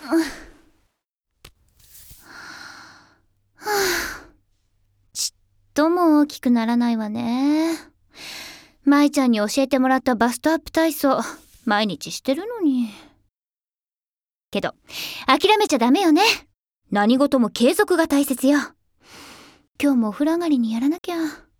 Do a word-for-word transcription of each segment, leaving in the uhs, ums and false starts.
ちっとも大きくならないわね。舞ちゃんに教えてもらったバストアップ体操毎日してるのに。けど諦めちゃダメよね。何事も継続が大切よ。今日もお風呂上がりにやらなきゃ。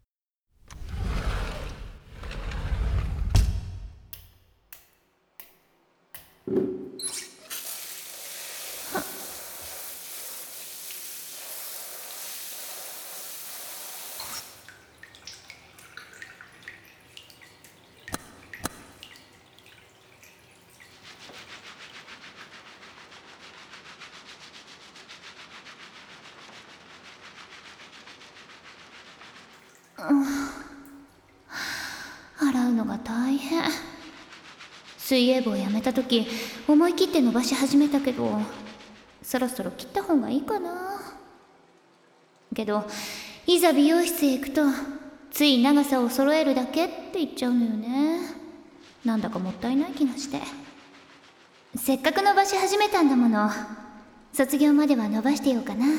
洗うのが大変。水泳部をやめた時思い切って伸ばし始めたけど、そろそろ切った方がいいかな。けどいざ美容室へ行くとつい長さを揃えるだけって言っちゃうのよね。なんだかもったいない気がして。せっかく伸ばし始めたんだもの、卒業までは伸ばしてようかな。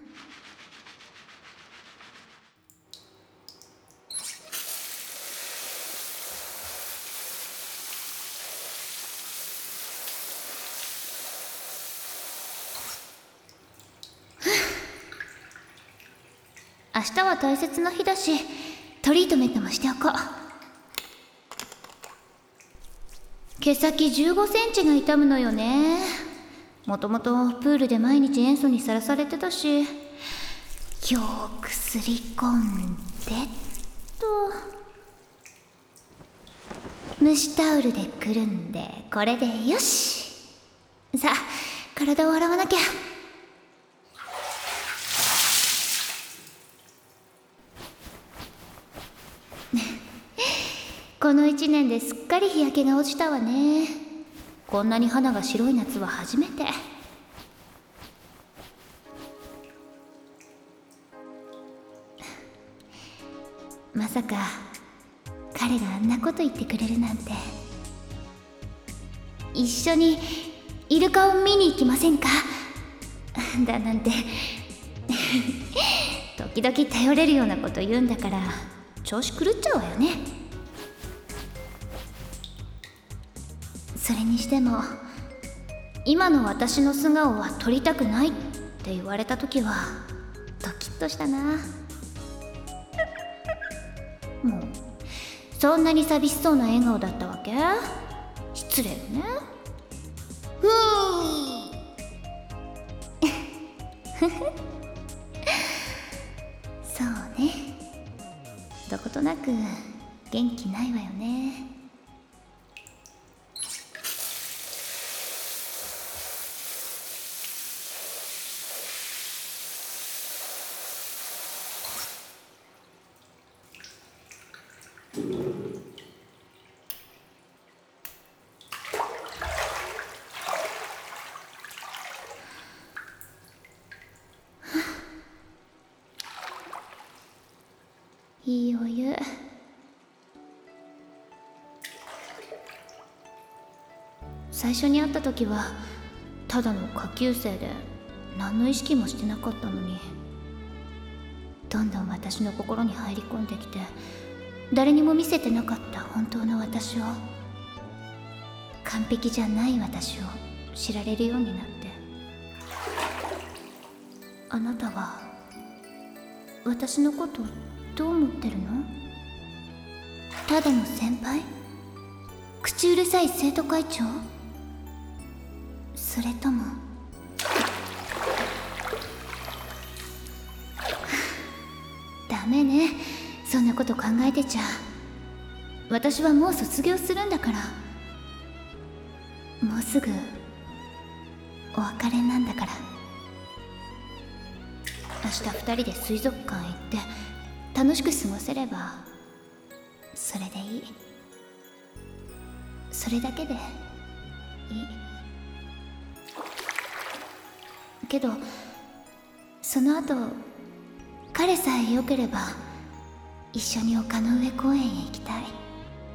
明日は大切な日だし、トリートメントもしておこう。毛先じゅうごセンチが痛むのよね。もともとプールで毎日塩素にさらされてたし、よーくすり込んでと、蒸しタオルでくるんで、これでよし。さあ体を洗わなきゃ。この一年ですっかり日焼けが落ちたわね。こんなに肌が白い夏は初めて。まさか彼があんなこと言ってくれるなんて。一緒にイルカを見に行きませんかだなんて時々頼れるようなこと言うんだから調子狂っちゃうわよね。それにしても今の私の素顔は撮りたくないって言われた時はドキッとしたな。もうそんなに寂しそうな笑顔だったわけ？失礼よね。ふーそうね、どことなく元気ないわよね。いいお湯。最初に会った時はただの下級生で何の意識もしてなかったのに、どんどん私の心に入り込んできて、誰にも見せてなかった本当の私を、完璧じゃない私を知られるようになって。あなたは私のことどう思ってるの？ただの先輩？口うるさい生徒会長？それともダメね、そんなこと考えてちゃ。私はもう卒業するんだから。もうすぐお別れなんだから。明日二人で水族館行って楽しく過ごせればそれでいい。それだけでいい。けどその後彼さえ良ければ一緒に丘の上公園へ行きたい。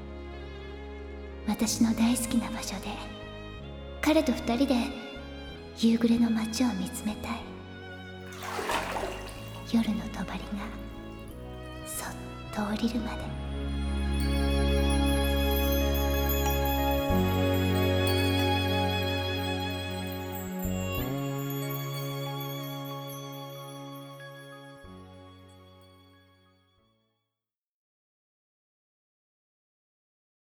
私の大好きな場所で彼と二人で夕暮れの街を見つめたい。夜の帳がそっと降りるまで。